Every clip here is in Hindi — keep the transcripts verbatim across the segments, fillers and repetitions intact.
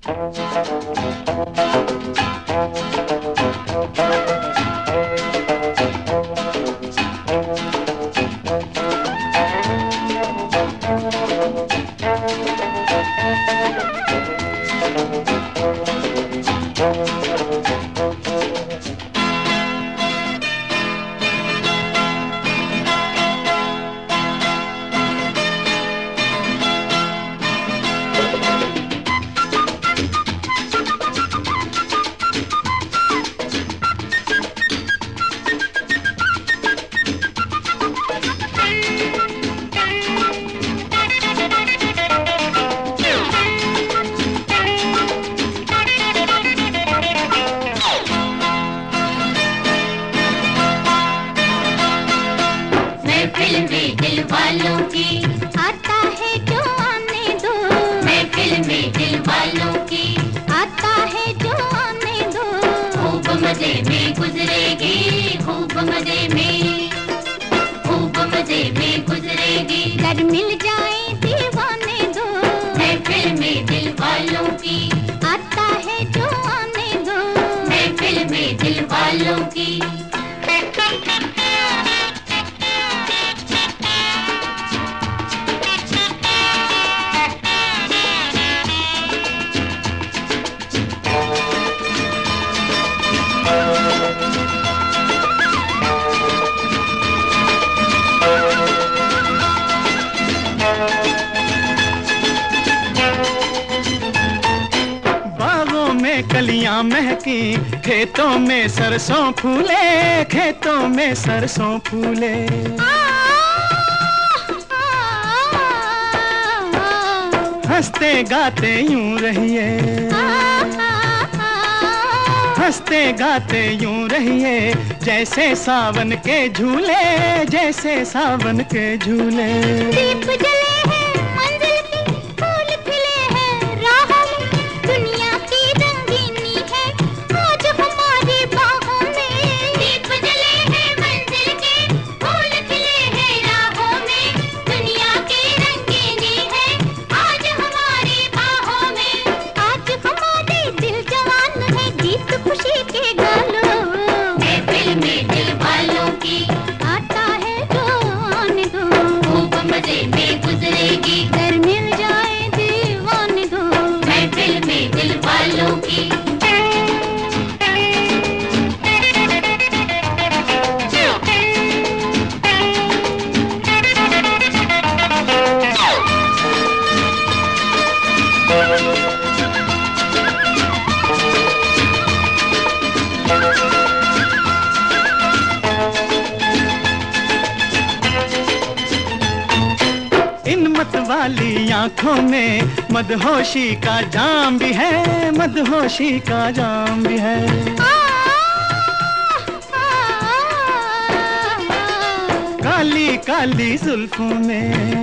कलियां महकी, खेतों में सरसों फूले, खेतों में सरसों फूले। हंसते गाते यूं रहिए, हंसते गाते यूं रहिए, जैसे सावन के झूले, जैसे सावन के झूले। दीप जले हैं मंजिल की, फूल खिले हैं राहों में, दुनिया की रंगीनी है आज हमारी बाहों में। दीप जले हैं मंजिल के, फूल खिले हैं राहों में, दुनिया की रंगीनी है आज हमारी बाहों में। आज हमारे दिल जवान है, गीत खुशी के गालों, महफिल में दिल वालों की आता है जो आने दो, खूब मजे में गुजरेगी, घर मिल जाए दीवाने दो, महफिल में दिल वालों की। इन मत वाली आंखों में मदहोशी का जाम भी है, मदहोशी का जाम भी है। काली काली जुल्फों में,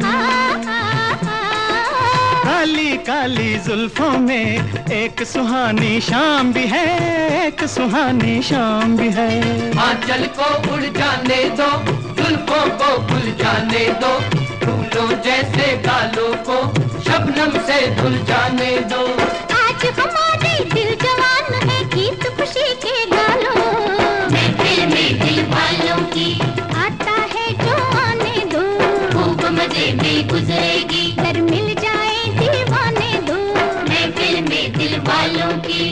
काली काली जुल्फों में एक सुहानी शाम भी है, एक सुहानी शाम भी है। आंचल को उड़ जाने दो, जुल्फों को भूल जाने दो, फूलों जैसे गालों को शबनम से धुल जाने दो। आज हमारे दिल जवान है, गीत खुशी के गालों, महफिल में दिल वालों की आता है जो आने दो, खूब मजे में गुजरेगी, घर मिल जाए दीवाने दो, महफिल में दिल वालों की।